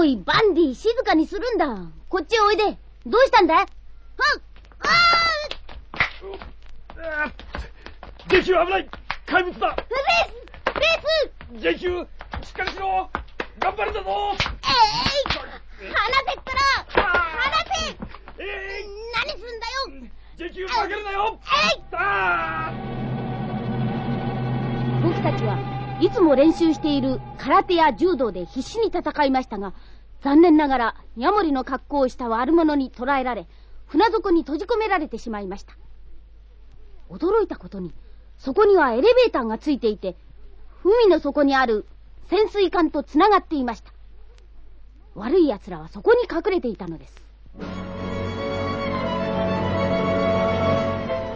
い、バンディ、静かにするんだ。こっちへおいで。どうしたんだ？はっ、 ジェキュー危ない。怪物だ。 レースジェキュー、しっかりしろ。頑張るんだぞ。 離せったら離せ。何すんだよ。 ジェキュー負けるなよ。 僕たちはいつも練習している空手や柔道で必死に戦いましたが、残念ながらヤモリの格好をした悪者に捕らえられ、船底に閉じ込められてしまいました。驚いたことに、そこにはエレベーターがついていて、海の底にある潜水艦とつながっていました。悪い奴らはそこに隠れていたのです。